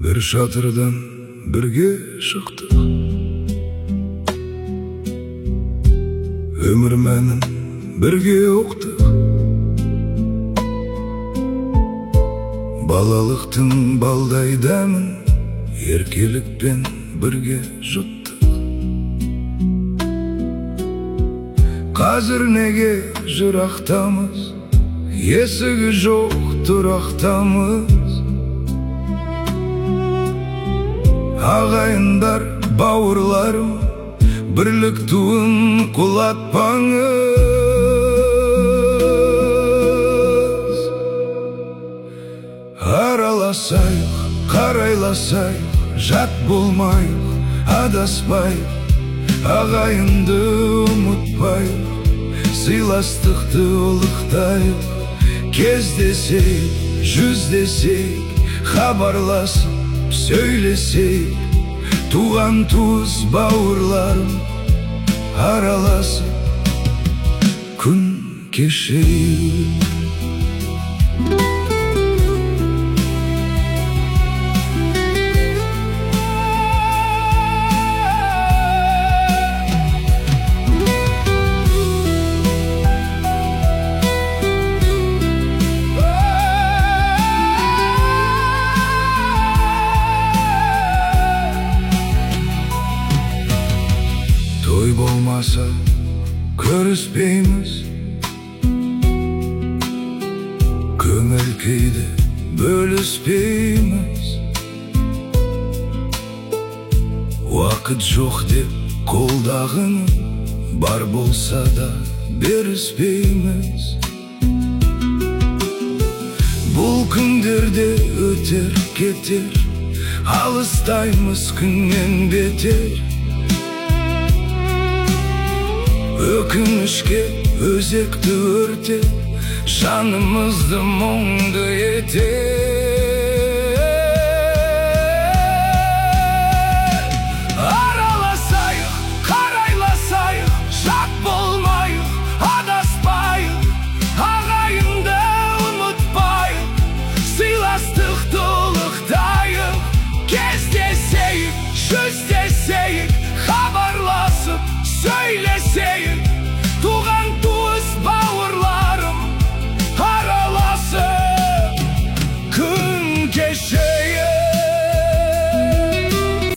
Bir şatırdan birge şıktıq. Ömür mənim birge oqdıq. Balalıqtın baldaydamin, erkelikpen birge жұттық. Қазір неге жырақтамыз, есігі жоқ тұрақтамыз. Ағайындар, бауырларым, бірлік туын құлатпаңыз. Араласайық, қарайласайық, жат болмайық, адаспайық. Ағайынды ұмытпайық, сыйластықты ұлықтайық. Кездесейік, жүздесейік, хабарласып сөйлесейік. Туған туыс бауырларым араласып күн кешейік. Той болмаса көріспейміз, көңіл-күйді бөліспейміз. Уақыт жоқ деп қолдағының, бар болса да беріспейміз. Бұл күндерде өтер кетер, алыстаймыз күннен бетер. Өкінішке өзекті өртеп, жанымызды мұңды етер.